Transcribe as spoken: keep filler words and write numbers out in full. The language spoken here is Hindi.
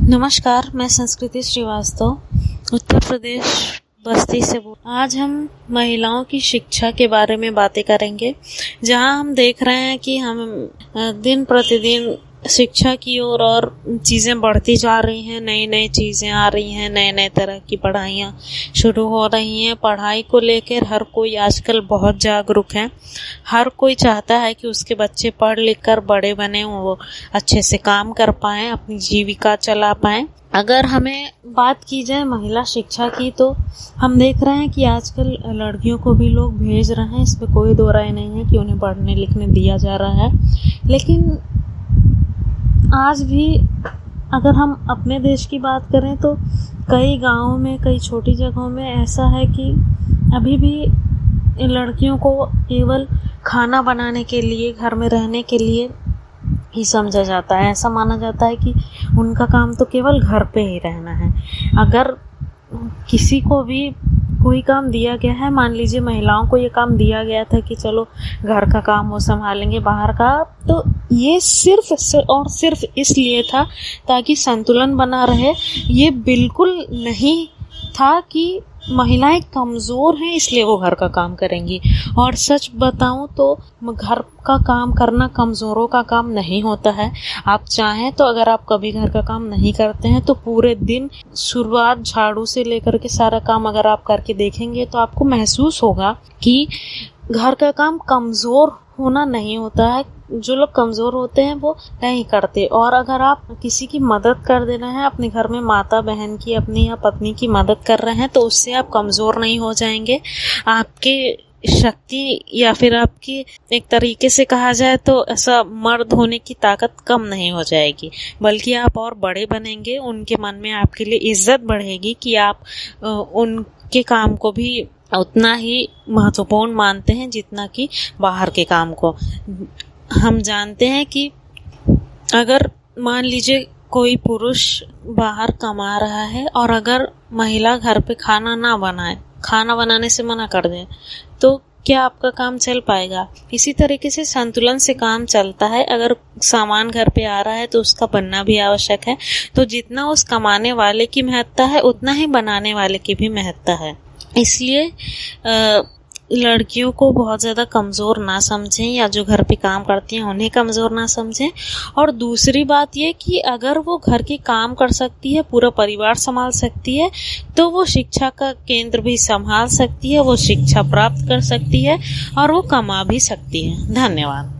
नमस्कार, मैं संस्कृति श्रीवास्तव उत्तर प्रदेश बस्ती से बोल। आज हम महिलाओं की शिक्षा के बारे में बातें करेंगे, जहां हम देख रहे हैं कि हम दिन प्रतिदिन शिक्षा की ओर और, और चीज़ें बढ़ती जा रही हैं। नई नई चीज़ें आ रही हैं, नए नए तरह की पढ़ाइयाँ शुरू हो रही हैं। पढ़ाई को लेकर हर कोई आजकल बहुत जागरूक है। हर कोई चाहता है कि उसके बच्चे पढ़ लिख कर बड़े बने, वो अच्छे से काम कर पाएँ, अपनी जीविका चला पाएँ। अगर हमें बात की जाए महिला शिक्षा की, तो हम देख रहे हैं कि आजकल लड़कियों को भी लोग भेज रहे हैं। इसमें कोई दो राय नहीं है कि उन्हें पढ़ने लिखने दिया जा रहा है। लेकिन आज भी अगर हम अपने देश की बात करें तो कई गांवों में, कई छोटी जगहों में ऐसा है कि अभी भी लड़कियों को केवल खाना बनाने के लिए, घर में रहने के लिए ही समझा जाता है। ऐसा माना जाता है कि उनका काम तो केवल घर पे ही रहना है। अगर किसी को भी कोई काम दिया गया है, मान लीजिए महिलाओं को ये काम दिया गया था कि चलो घर का काम वो संभालेंगे, बाहर का, तो ये सिर्फ और सिर्फ इसलिए था ताकि संतुलन बना रहे। ये बिल्कुल नहीं था कि महिलाएं कमज़ोर हैं इसलिए वो घर का काम करेंगी। और सच बताऊं तो घर का काम करना कमज़ोरों का काम नहीं होता है। आप चाहें तो अगर आप कभी घर का काम नहीं करते हैं तो पूरे दिन शुरुआत झाड़ू से लेकर के सारा काम अगर आप करके देखेंगे तो आपको महसूस होगा कि घर का काम कमज़ोर होना नहीं होता है। जो लोग कमज़ोर होते हैं वो नहीं करते। और अगर आप किसी की मदद कर दे रहे हैं, अपने घर में माता बहन की, अपनी या पत्नी की मदद कर रहे हैं, तो उससे आप कमज़ोर नहीं हो जाएंगे। आपके शक्ति या फिर आपकी, एक तरीके से कहा जाए तो ऐसा मर्द होने की ताकत कम नहीं हो जाएगी, बल्कि आप और बड़े बनेंगे। उनके मन में आपके लिए इज्जत बढ़ेगी कि आप उनके काम को भी उतना ही महत्वपूर्ण मानते हैं जितना कि बाहर के काम को। हम जानते हैं कि अगर मान लीजिए कोई पुरुष बाहर कमा रहा है और अगर महिला घर पे खाना ना बनाए, खाना बनाने से मना कर दे, तो क्या आपका काम चल पाएगा? इसी तरीके से संतुलन से काम चलता है। अगर सामान घर पे आ रहा है तो उसका बनना भी आवश्यक है। तो जितना उस कमाने वाले की महत्ता है उतना ही बनाने वाले की भी महत्ता है। इसलिए आ, लड़कियों को बहुत ज़्यादा कमज़ोर ना समझें, या जो घर पे काम करती हैं उन्हें कमज़ोर ना समझें। और दूसरी बात ये कि अगर वो घर के काम कर सकती है, पूरा परिवार संभाल सकती है, तो वो शिक्षा का केंद्र भी संभाल सकती है, वो शिक्षा प्राप्त कर सकती है और वो कमा भी सकती है। धन्यवाद।